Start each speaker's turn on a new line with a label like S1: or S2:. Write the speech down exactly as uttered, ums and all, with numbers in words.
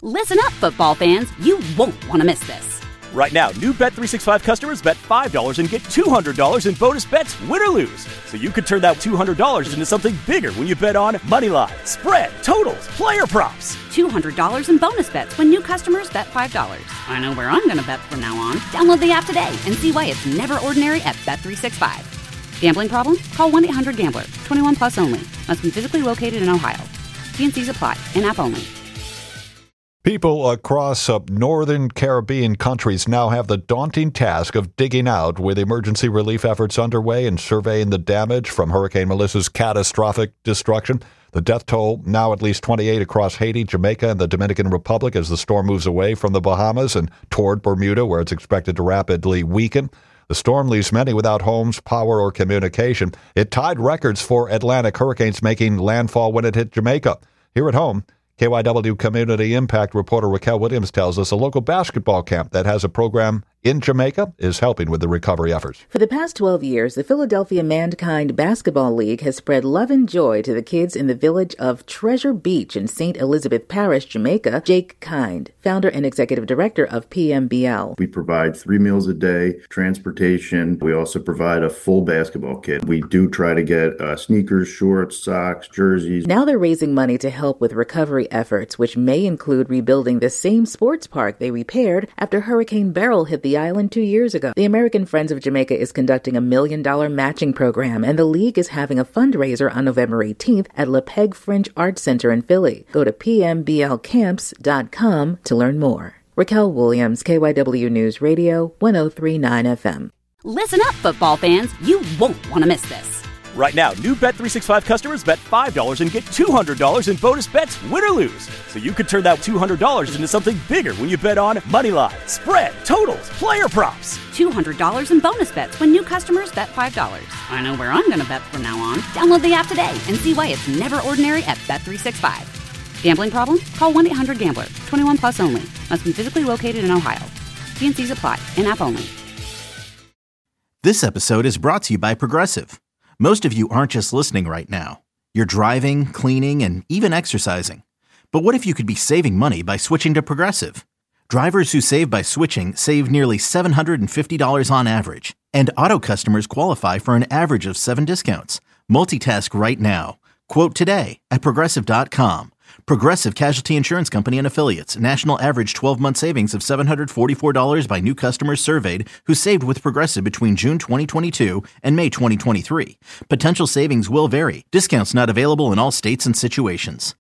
S1: Listen up, football fans. You won't want to miss this.
S2: Right now, new Bet three sixty-five customers bet five dollars and get two hundred dollars in bonus bets, win or lose. So you could turn that two hundred dollars into something bigger when you bet on money line, spread, totals, player props.
S1: two hundred dollars in bonus bets when new customers bet five dollars. I know where I'm going to bet from now on. Download the app today and see why it's never ordinary at Bet three sixty-five. Gambling problem? Call one eight hundred gambler. twenty-one plus only. Must be physically located in Ohio. T and C's apply. In-app only.
S3: People across uh, northern Caribbean countries now have the daunting task of digging out with emergency relief efforts underway and surveying the damage from Hurricane Melissa's catastrophic destruction. The death toll now at least twenty-eight across Haiti, Jamaica, and the Dominican Republic as the storm moves away from the Bahamas and toward Bermuda, where it's expected to rapidly weaken. The storm leaves many without homes, power, or communication. It tied records for Atlantic hurricanes making landfall when it hit Jamaica. Here at home, K Y W Community Impact reporter Raquel Williams tells us a local basketball camp that has a program in Jamaica is helping with the recovery efforts.
S4: For the past twelve years, the Philadelphia Mankind Basketball League has spread love and joy to the kids in the village of Treasure Beach in Saint Elizabeth Parish, Jamaica. Jake Kind, founder and executive director of P M B L.
S5: We provide three meals a day, transportation. We also provide a full basketball kit. We do try to get uh, sneakers, shorts, socks, jerseys.
S4: Now they're raising money to help with recovery efforts, which may include rebuilding the same sports park they repaired after Hurricane Beryl hit the island two years ago. The American Friends of Jamaica is conducting a million dollar matching program, and the league is having a fundraiser on November eighteenth at Le Peg French Arts Center in Philly. Go to p m b l camps dot com to learn more. Raquel Williams, K Y W News Radio, one oh three point nine F M.
S1: Listen up, football fans. You won't want to miss this.
S2: Right now, new Bet three sixty-five customers bet five dollars and get two hundred dollars in bonus bets, win or lose. So you could turn that two hundred dollars into something bigger when you bet on money line, spread, totals, player props.
S1: two hundred dollars in bonus bets when new customers bet five dollars. I know where I'm going to bet from now on. Download the app today and see why it's never ordinary at Bet three sixty-five. Gambling problem? Call one eight hundred gambler. twenty-one plus only. Must be physically located in Ohio. T and C's apply. In-app only.
S6: This episode is brought to you by Progressive. Most of you aren't just listening right now. You're driving, cleaning, and even exercising. But what if you could be saving money by switching to Progressive? Drivers who save by switching save nearly seven hundred fifty dollars on average. And auto customers qualify for an average of seven discounts. Multitask right now. Quote today at Progressive dot com. Progressive Casualty Insurance Company and Affiliates. National average twelve-month savings of seven hundred forty-four dollars by new customers surveyed who saved with Progressive between June twenty twenty-two and May twenty twenty-three. Potential savings will vary. Discounts not available in all states and situations.